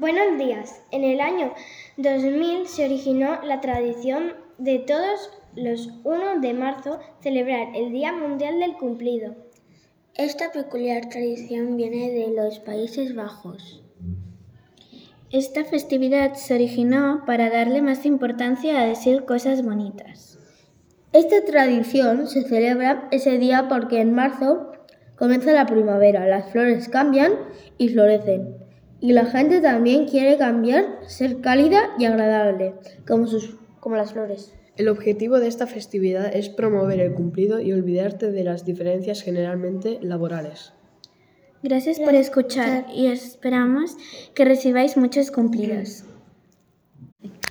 Buenos días. En el año 2000 se originó la tradición de todos los 1 de marzo celebrar el Día Mundial del Cumplido. Esta peculiar tradición viene de los Países Bajos. Esta festividad se originó para darle más importancia a decir cosas bonitas. Esta tradición se celebra ese día porque en marzo comienza la primavera, las flores cambian y florecen. Y la gente también quiere cambiar, ser cálida y agradable, como las flores. El objetivo de esta festividad es promover el cumplido y olvidarte de las diferencias generalmente laborales. Gracias por escuchar y esperamos que recibáis muchos cumplidos.